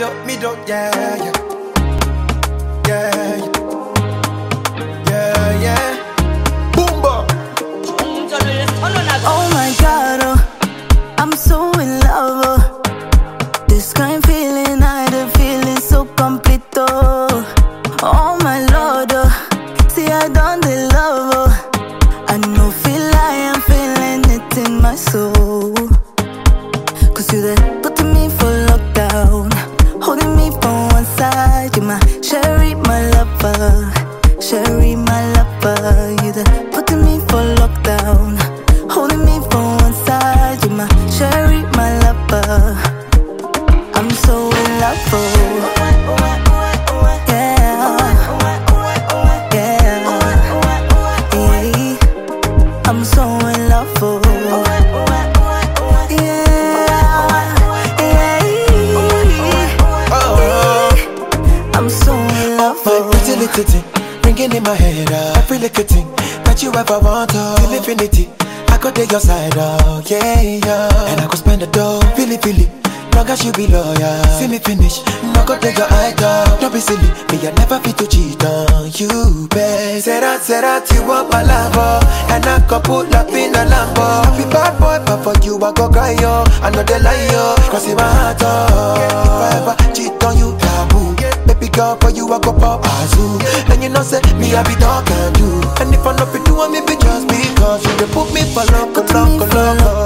don't, yeah, yeah. Yeah, yeah, yeah. Boomba. Oh my God, oh, I'm so in love. Oh. This kind feeling, I the feeling so complete. Oh my Lord, oh. See I done the love. Oh. I know feel I am feeling it in my soul. Cause you there putting me for lockdown, holding me from one side. You my Sherry, my lover, Sherry, my lover. You there putting me for lockdown, holding me from one side. You my Sherry, my lover. I'm so in love. Oh. Yeah, yeah, yeah. I'm so in love. Oh. I'm so in love. My pretty little thing, ringing in my head. Every little thing that you ever want, till infinity. I could take your side, oh yeah, yeah. And I could spend the dough, feel it. Long as you be loyal, see me finish. No go take your eye down. Don't be silly, me I never fit to cheat on you, babe. Say that you want my love, oh. And I could pull up in a Lambo. Happy bad boy, but for you I go cry, yo. I know they lie, yo. Crossing my heart, oh. If I ever cheat on you, taboo. Baby girl, for you I go pop azoo. And you know say me I be dog and do. And if I not be doing me, be just because you dey put me for loco.